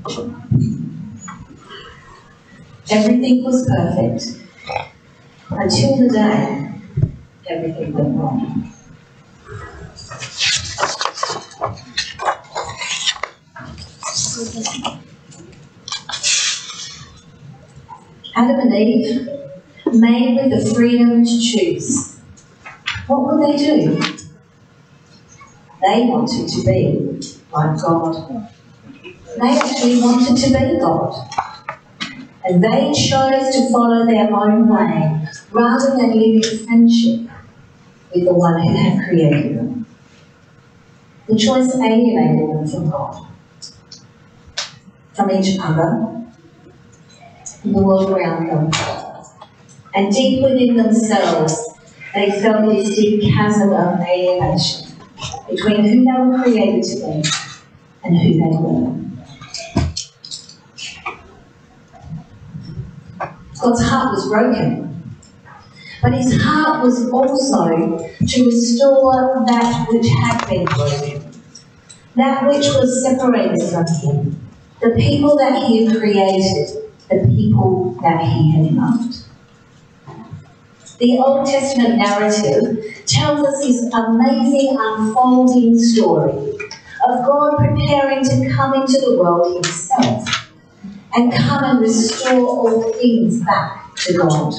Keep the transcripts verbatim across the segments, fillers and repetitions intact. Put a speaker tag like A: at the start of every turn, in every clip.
A: Everything was perfect until the day everything went wrong. Adam and Eve, made with the freedom to choose, what would they do? They wanted to be like God. They actually wanted to be God. And they chose to follow their own way rather than live in friendship with the one who had created them. The choice alienated them from God, from each other, from the world around them. And deep within themselves, they felt this deep chasm of alienation between who they were created to be and who they were. God's heart was broken, but his heart was also to restore that which had been broken, that which was separated from him, the people that he had created, the people that he had loved. The Old Testament narrative tells us this amazing unfolding story of God preparing to come into the world himself and come and restore all things back to God.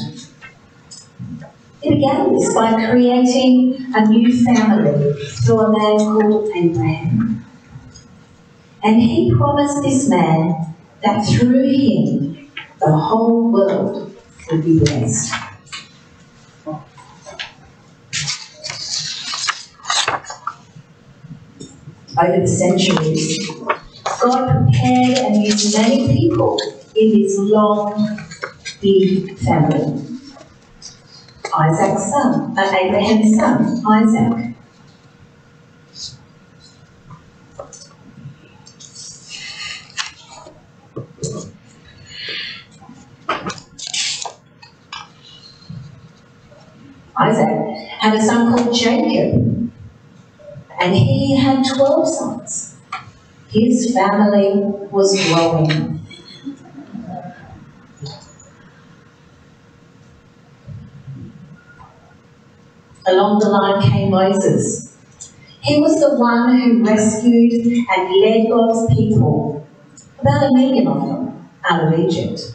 A: He began this by creating a new family through a man called Abraham. And he promised this man that through him the whole world would be blessed. Over the centuries, God prepared and used many people in this long, big family. Isaac's son, uh, Abraham's son, Isaac. Isaac had a son called Jacob, and he had twelve sons. His family was growing. Along the line came Moses. He was the one who rescued and led God's people, about a million of them, out of Egypt.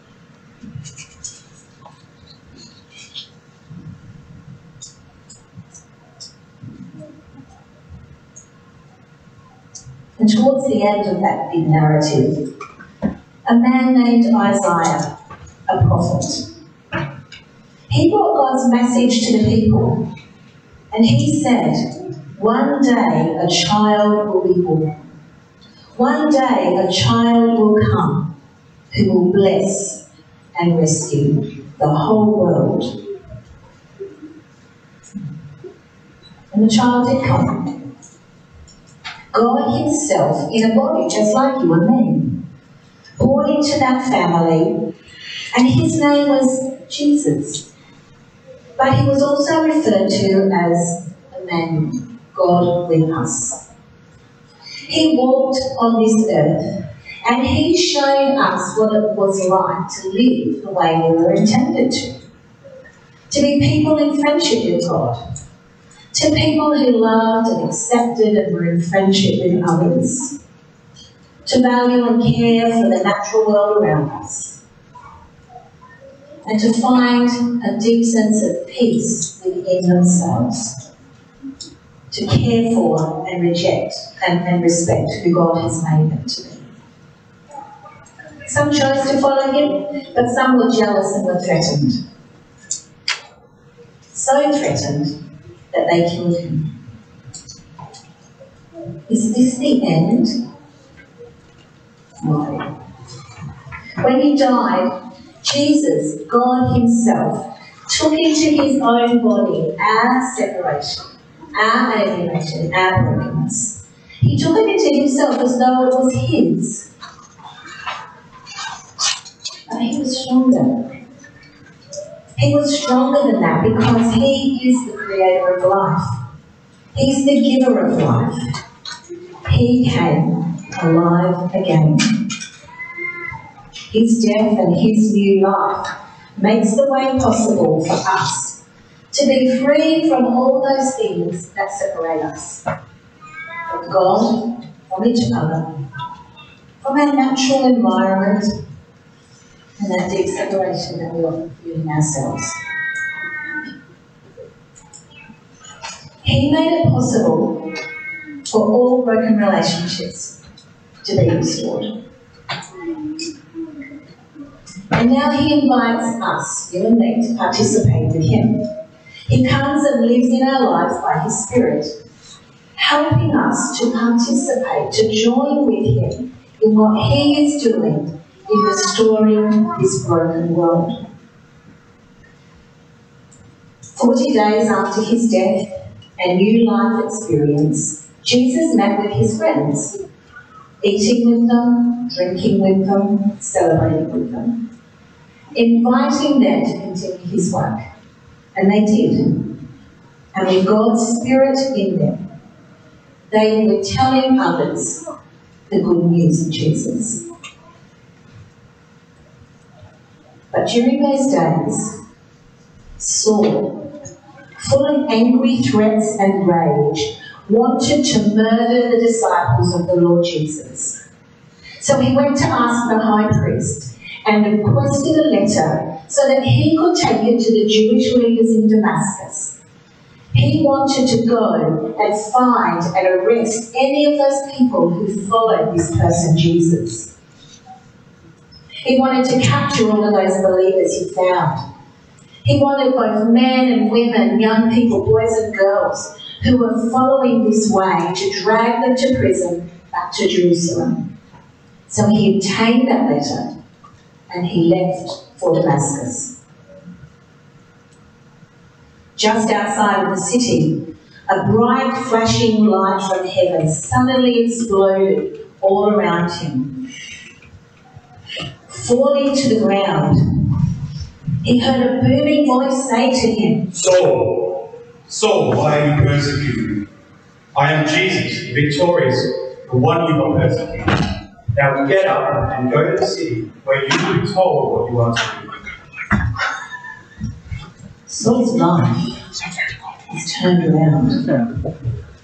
A: And towards the end of that big narrative, a man named Isaiah, a prophet, he brought God's message to the people, and he said, one day a child will be born. One day a child will come who will bless and rescue the whole world. And the child did come. God himself in a body just like you and me, born into that family, and his name was Jesus. But he was also referred to as Emmanuel, God with us. He walked on this earth, and he showed us what it was like to live the way we were intended to. To be people in friendship with God. To people who loved and accepted and were in friendship with others. To value and care for the natural world around us. And to find a deep sense of peace within themselves. To care for and reject and, and respect who God has made them to be. Some chose to follow him, but some were jealous and were threatened. So threatened that they killed him. Is this the end? No. When he died, Jesus, God himself, took into his own body our separation, our alienation, our brokenness. He took it into himself as though it was his. But he was stronger. He was stronger than that because he is the creator of life. He's the giver of life. He came alive again. His death and his new life makes the way possible for us to be free from all those things that separate us from God, from each other, from our natural environment, and that deep separation that we often feel in ourselves. He made it possible for all broken relationships to be restored. And now he invites us, you and me, to participate with him. He comes and lives in our lives by his Spirit, helping us to participate, to join with him in what he is doing in restoring this broken world. Forty days after his death and new life experience, Jesus met with his friends, eating with them, drinking with them, celebrating with them, inviting them to continue his work. And they did. And with God's Spirit in them, they were telling others the good news of Jesus. But during those days, Saul, full of angry threats and rage, wanted to murder the disciples of the Lord Jesus. So he went to ask the high priest and requested a letter so that he could take it to the Jewish leaders in Damascus. He wanted to go and find and arrest any of those people who followed this person, Jesus. He wanted to capture all of those believers he found. He wanted both men and women, young people, boys and girls, who were following this way to drag them to prison back to Jerusalem. So he obtained that letter and he left for Damascus. Just outside of the city, a bright flashing light from heaven suddenly exploded all around him. Falling to the ground, he heard a booming voice say to him,
B: Saul, Saul, why are you persecuting me? I am Jesus, victorious, the one you are persecuting. Now get up and go to the city where you will be told what you are to do.
A: Saul's life is turned around.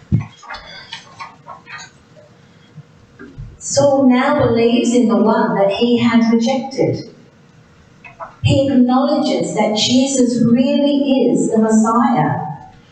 A: Saul now believes in the one that he had rejected. He acknowledges that Jesus really is the Messiah.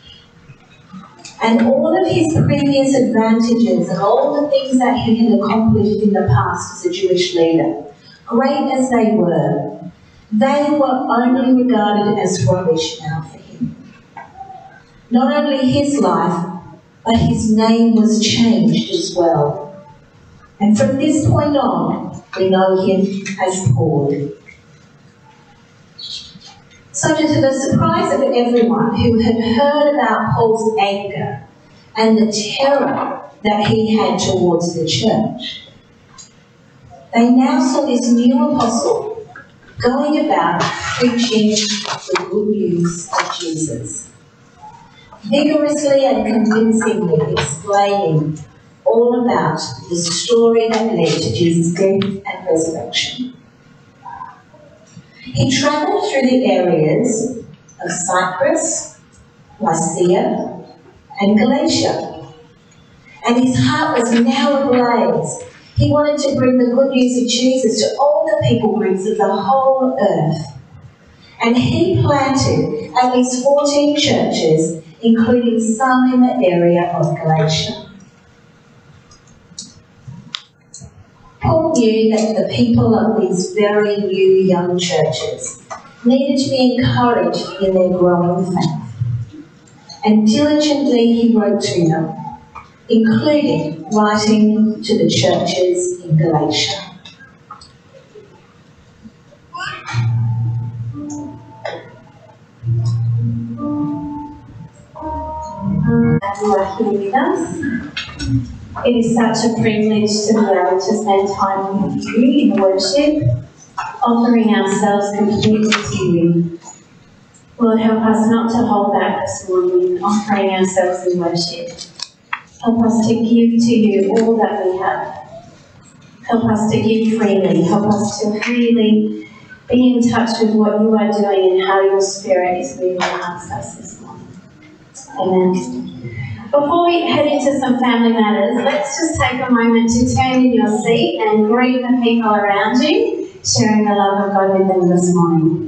A: And all of his previous advantages and all the things that he had accomplished in the past as a Jewish leader, great as they were, they were only regarded as rubbish now for him. Not only his life, but his name was changed as well. And from this point on, we know him as Paul. So to the surprise of everyone who had heard about Paul's anger and the terror that he had towards the church, they now saw this new apostle going about preaching the good news of Jesus, vigorously and convincingly explaining all about the story that led to Jesus' death and resurrection. He travelled through the areas of Cyprus, Lycia, and Galatia, and his heart was now ablaze. He wanted to bring the good news of Jesus to all the people groups of the whole earth. And he planted at least fourteen churches, including some in the area of Galatia. Paul knew that the people of these very new young churches needed to be encouraged in their growing faith. And diligently he wrote to them, including writing to the churches in Galatia.
C: That you are here with us. It is such a privilege to be able to spend time with you in worship, offering ourselves completely to you. Lord, help us not to hold back this morning in offering ourselves in worship. Help us to give to you all that we have. Help us to give freely. Help us to really be in touch with what you are doing and how your Spirit is moving amongst us this morning. Amen. Before we head into some family matters, let's just take a moment to turn in your seat and greet the people around you, sharing the love of God with them this morning.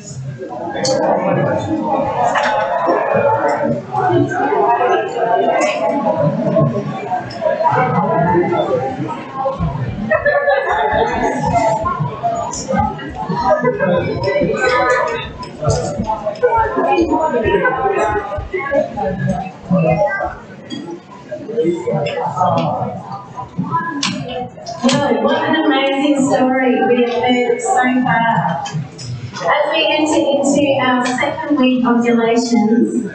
C: Good. What an amazing story we have heard so far. As we enter into our second week of Galatians,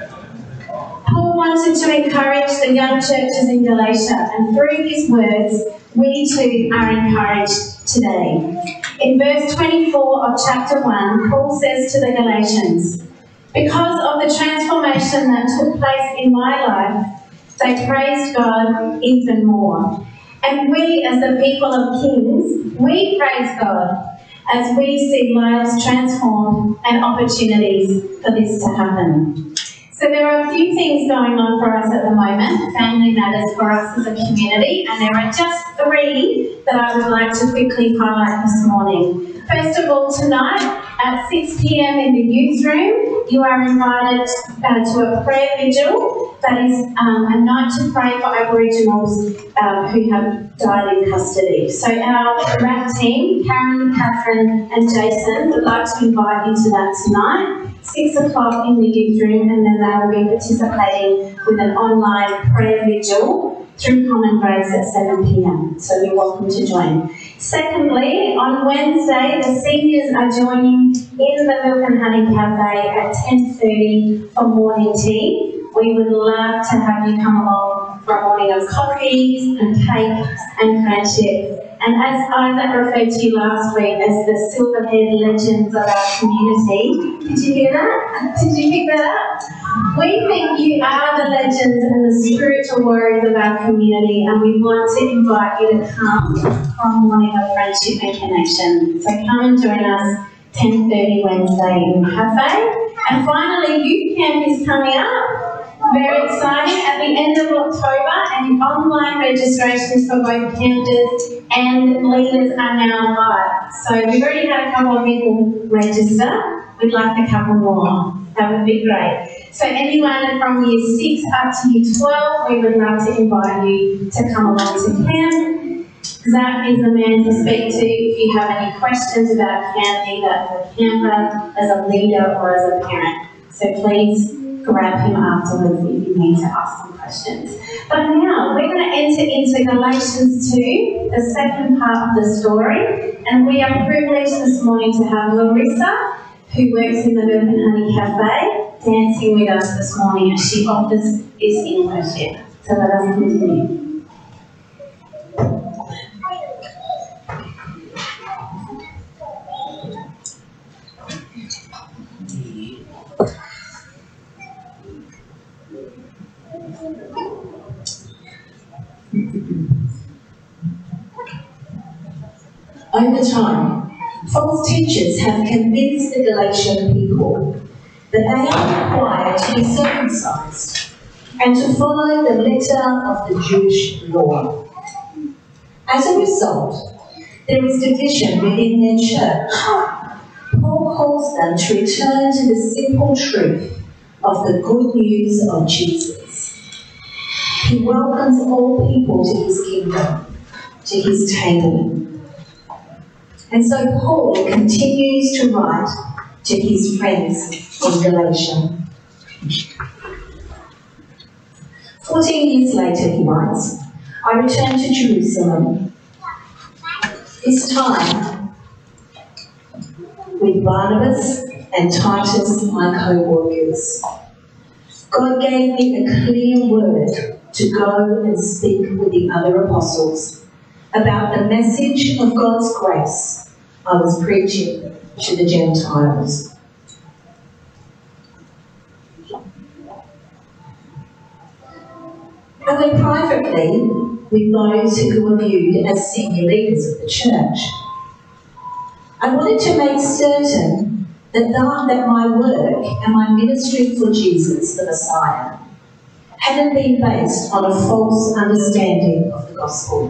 C: Paul wanted to encourage the young churches in Galatia, and through his words, we too are encouraged today. In verse twenty-four of chapter one, Paul says to the Galatians, "Because of the transformation that took place in my life, they praised God even more. And we, as the people of Kings, we praise God as we see lives transformed and opportunities for this to happen." So there are a few things going on for us at the moment, family matters for us as a community, and there are just three that I would like to quickly highlight this morning. First of all, tonight at six p m in the youth room, you are invited uh, to a prayer vigil that is um, a night to pray for Aboriginals um, who have died in custody. So our R A P team, Karen, Catherine and Jason, would like to invite you to that tonight, six o'clock in the youth room, and then they will be participating with an online prayer vigil through Common Grace at seven p m. So you're welcome to join. Secondly, on Wednesday, the seniors are joining in the Milk and Honey Cafe at ten thirty for morning tea. We would love to have you come along for a morning of coffee and cake and friendship. And as Isaac referred to you last week as the silver-haired legends of our community, did you hear that? Did you pick that up? We think you are the legends and the spiritual warriors of our community, and we want to invite you to come for a morning of friendship and connection. So come and join us ten thirty Wednesday in the cafe. And finally, Youth Camp is coming up. Very exciting, at the end of October, and online registrations for both campers and leaders are now live. So we've already had a couple of people register. We'd like a couple more. That would be great. So anyone from year six up to year twelve, we would love to invite you to come along to camp. Zach is the man to speak to if you have any questions about camp, either as a camper, as a leader, or as a parent. So please grab him afterwards if you need to ask some questions. But now we're going to enter into Galatians two, the second part of the story, and we are privileged this morning to have Larissa, who works in the Milk and Honey Cafe, dancing with us this morning as she offers this in worship. So let us continue.
A: Over time, false teachers have convinced the Galatian people that they are required to be circumcised and to follow the letter of the Jewish law. As a result, there is division within their church. Paul calls them to return to the simple truth of the good news of Jesus. He welcomes all people to his kingdom, to his table. And so Paul continues to write to his friends in Galatia. Fourteen years later, he writes, I returned to Jerusalem, this time with Barnabas and Titus, my co-workers. God gave me a clear word to go and speak with the other apostles about the message of God's grace I was preaching to the Gentiles. And when privately with those who were viewed as senior leaders of the church. I wanted to make certain that, that, that my work and my ministry for Jesus, the Messiah, hadn't been based on a false understanding of the gospel.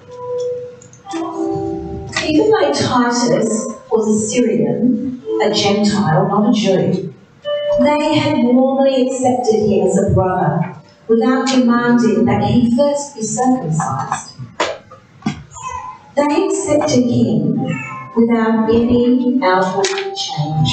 A: Even though Titus was a Syrian, a Gentile, not a Jew, they had warmly accepted him as a brother without demanding that he first be circumcised. They accepted him without any outward change.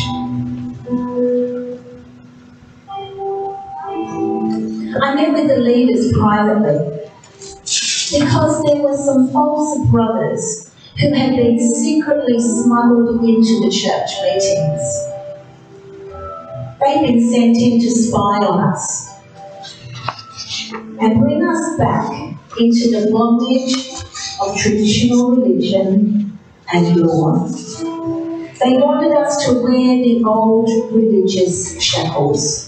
A: I met with the leaders privately because there were some false brothers who had been secretly smuggled into the church meetings. They'd been sent in to spy on us and bring us back into the bondage of traditional religion and law. They wanted us to wear the old religious shackles.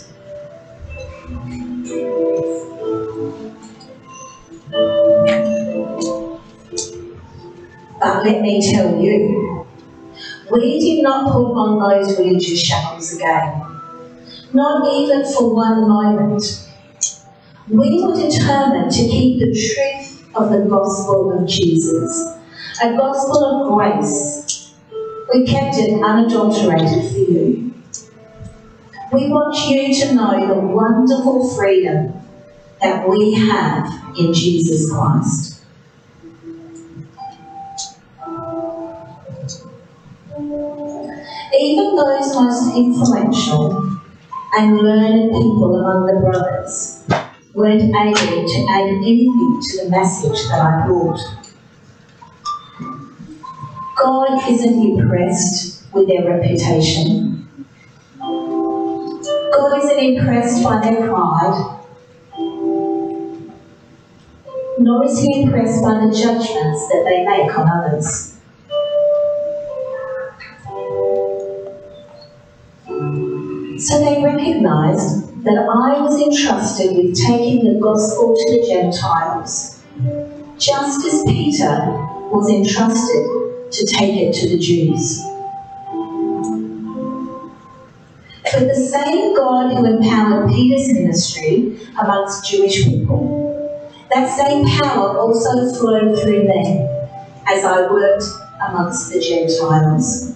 A: But let me tell you, we did not put on those religious shackles again, not even for one moment. We were determined to keep the truth of the gospel of Jesus, a gospel of grace. We kept it unadulterated for you. We want you to know the wonderful freedom that we have in Jesus Christ. Even those most influential and learned people among the brothers weren't able to add anything to the message that I brought. God isn't impressed with their reputation. God isn't impressed by their pride, nor is he impressed by the judgments that they make on others. So they recognised that I was entrusted with taking the gospel to the Gentiles, just as Peter was entrusted to take it to the Jews. But the same God who empowered Peter's ministry amongst Jewish people, that same power also flowed through me as I worked amongst the Gentiles.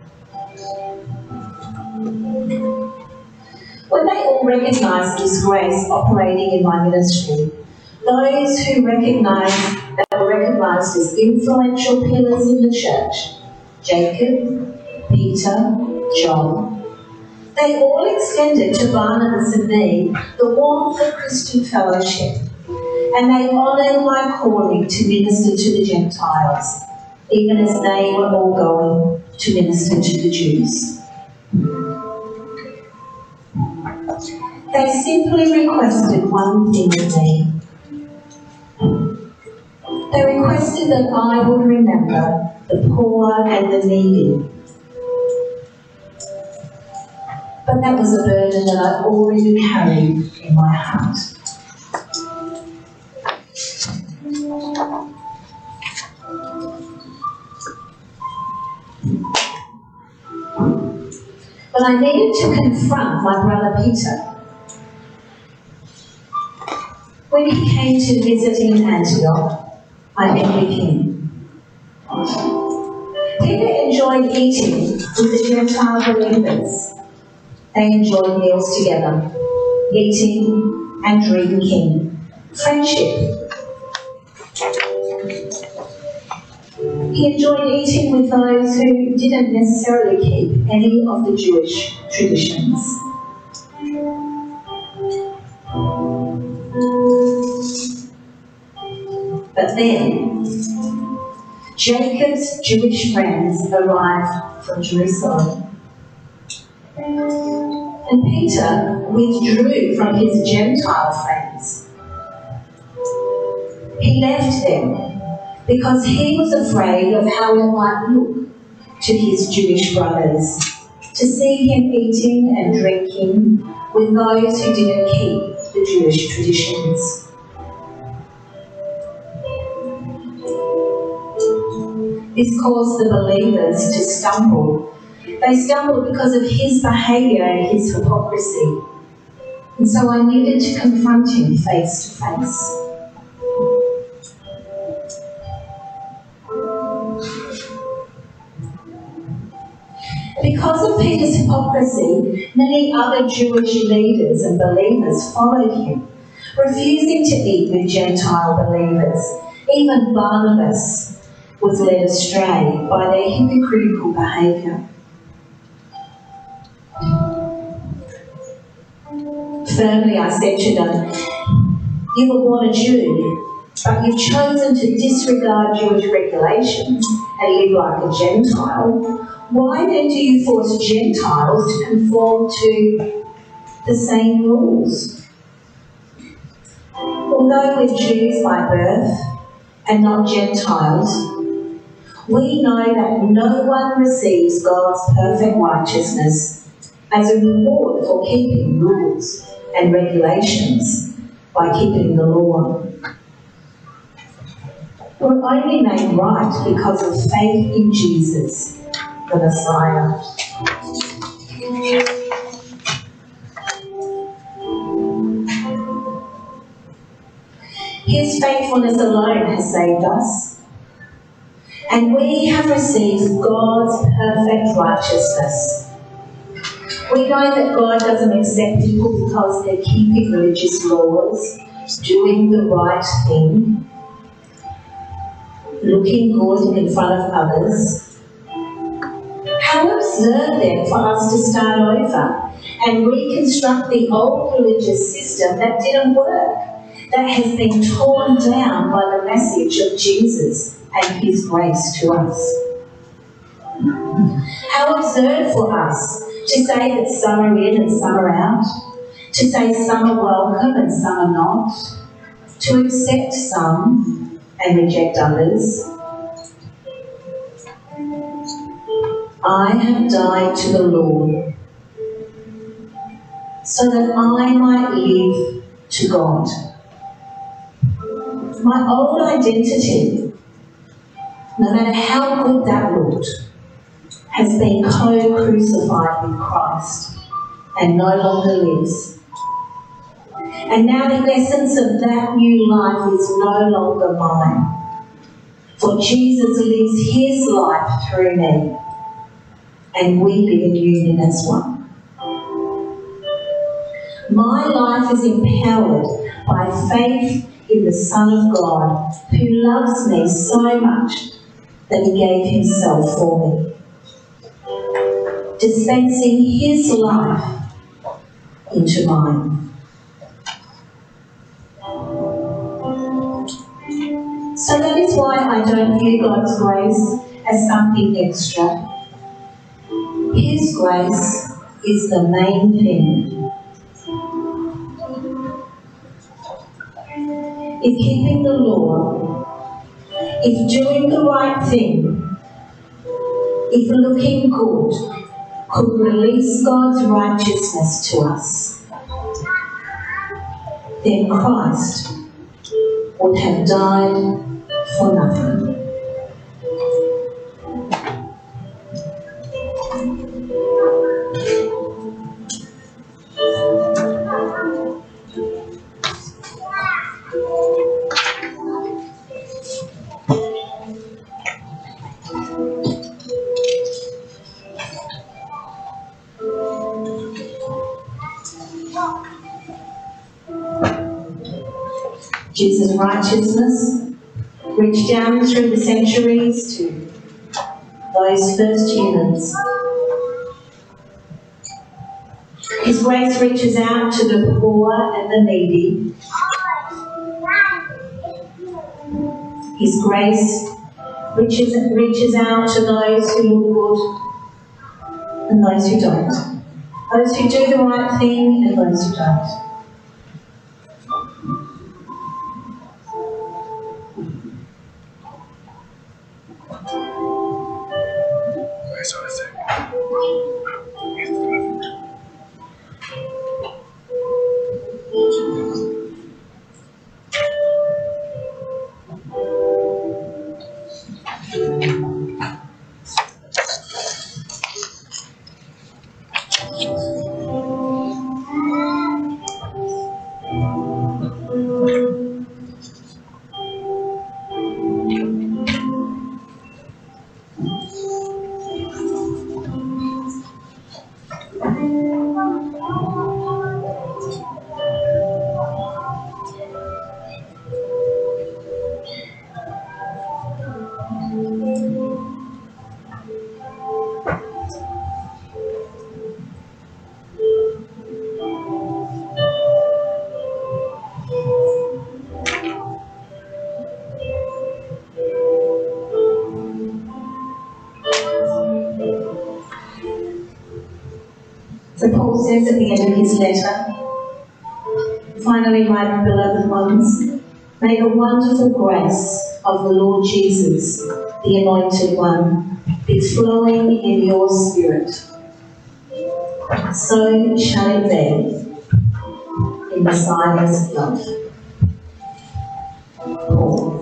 A: When they all recognised this grace operating in my ministry, those who recognised that were recognised as influential pillars in the church, Jacob, Peter, John, they all extended to Barnabas and me the warmth of Christian fellowship, and they honoured my calling to minister to the Gentiles, even as they were all going to minister to the Jews. They simply requested one thing of me. They requested that I would remember the poor and the needy. But that was a burden that I already carried in my heart. But I needed to confront my brother Peter. When he came to visit in Antioch, I met with him. Peter enjoyed eating with the Gentile believers. They enjoyed meals together, eating and drinking, friendship. He enjoyed eating with those who didn't necessarily keep any of the Jewish traditions. But then, Jacob's Jewish friends arrived from Jerusalem. And Peter withdrew from his Gentile friends. He left them because he was afraid of how it might look to his Jewish brothers to see him eating and drinking with those who didn't keep the Jewish traditions. This caused the believers to stumble. They stumbled because of his behaviour and his hypocrisy. And so I needed to confront him face to face. Because of Peter's hypocrisy, many other Jewish leaders and believers followed him, refusing to eat with Gentile believers. Even Barnabas was led astray by their hypocritical behaviour. Firmly I said to them, "You were born a Jew, but you've chosen to disregard Jewish regulations and live like a Gentile. Why then do you force Gentiles to conform to the same rules? Although we're Jews by birth and not Gentiles, we know that no one receives God's perfect righteousness as a reward for keeping rules and regulations by keeping the law. We're only made right because of faith in Jesus, the Messiah." His faithfulness alone has saved us, and we have received God's perfect righteousness. We know that God doesn't accept people because they're keeping religious laws, doing the right thing, looking good in front of others. How absurd then for us to start over and reconstruct the old religious system that didn't work, that has been torn down by the message of Jesus and his grace to us. How absurd for us to say that some are in and some are out, to say some are welcome and some are not, to accept some and reject others. I have died to the Lord so that I might live to God. My old identity, no matter how good that looked, has been co-crucified with Christ and no longer lives. And now the essence of that new life is no longer mine, for Jesus lives his life through me, and we live in union as one. My life is empowered by faith in the Son of God, who loves me so much that he gave himself for me, dispensing his life into mine. So that is why I don't view God's grace as something extra. His grace is the main thing. If keeping the law, if doing the right thing, if looking good could release God's righteousness to us, then Christ would have died for nothing. Jesus' righteousness reached down through the centuries to those first humans. His grace reaches out to the poor and the needy. His grace reaches, reaches out to those who look good and those who don't. Those who do the right thing and those who don't. So Paul says at the end of his letter, finally, my beloved ones, may the wonderful grace of the Lord Jesus, the Anointed One, be flowing in your spirit. So shall it be in Messiah's love. Paul.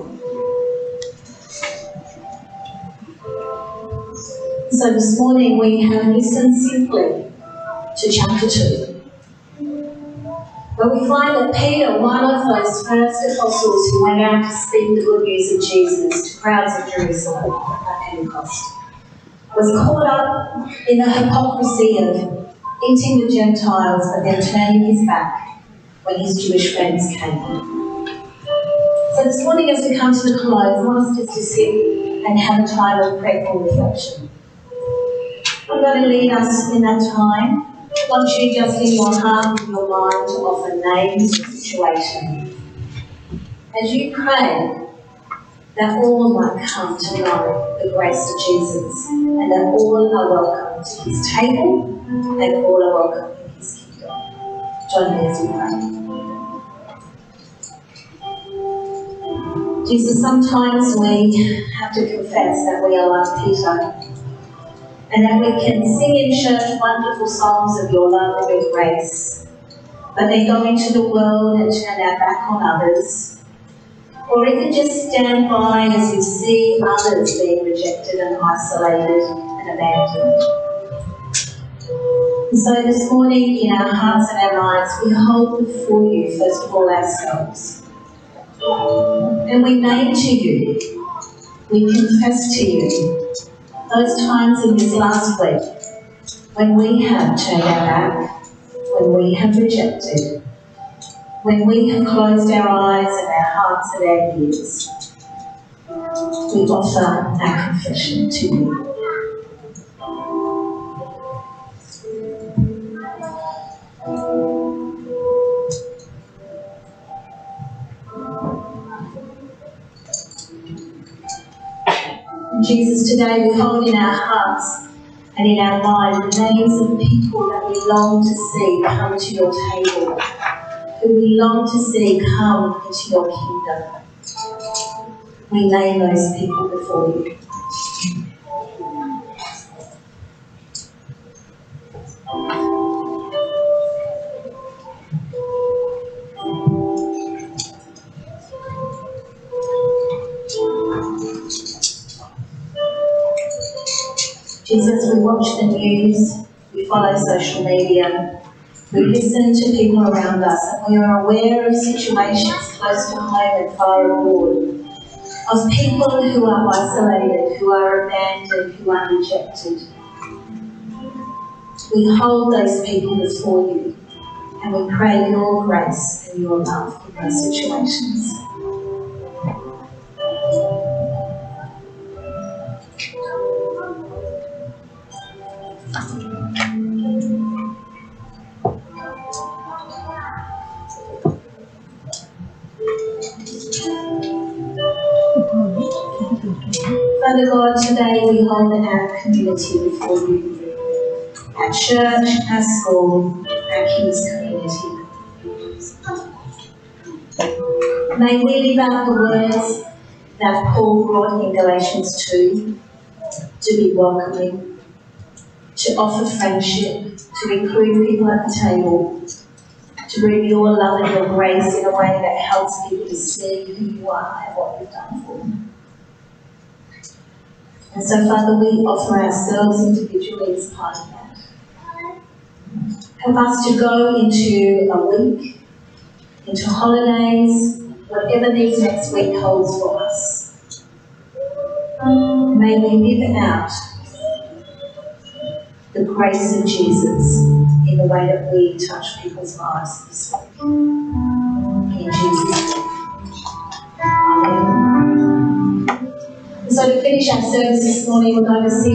A: So this morning we have listened simply to chapter two, where we find that Peter, one of those first apostles who went out to speak the good news of Jesus to crowds of Jerusalem at Pentecost, was caught up in the hypocrisy of eating with Gentiles but then turning his back when his Jewish friends came in. So this morning as we come to the close, I want us just to sit and have a time of prayerful reflection. I'm going to lead us in that time. I want you just in your heart and your mind to offer names of situation. As you pray, that all might come to know the grace of Jesus, and that all are welcome to his table, and all are welcome in his kingdom. Join me as we pray. Jesus, sometimes we have to confess that we are like Peter, and that we can sing in church wonderful songs of your love and your grace, but then go into the world and turn our back on others, or even just stand by as we see others being rejected and isolated and abandoned. And so this morning, in our hearts and our minds, we hold before you, first of all, ourselves. And we name to you, we confess to you, those times in this last week when we have turned our back, when we have rejected, when we have closed our eyes and our hearts and our ears, we offer our confession to you. Jesus, today we hold in our hearts and in our mind the names of people that we long to see come to your table, who we long to see come into your kingdom. We name those people before you. Jesus, we watch the news, we follow social media, we listen to people around us, and we are aware of situations close to home and far abroad, of people who are isolated, who are abandoned, who are rejected. We hold those people before you, and we pray your grace and your love in those situations. Father God, today we hold our community before you. Our church, our school, our kids' community. May we live out the words that Paul brought in Galatians two, to be welcoming, to offer friendship, to include people at the table, to bring your love and your grace in a way that helps people to see who you are and what you've done for them. And so, Father, we offer ourselves individually as part of that. Help us to go into a week, into holidays, whatever these next week holds for us. May we live out the grace of Jesus in the way that we touch people's lives this week. In Jesus' name. Amen. So to finish our service this morning, we're going to sing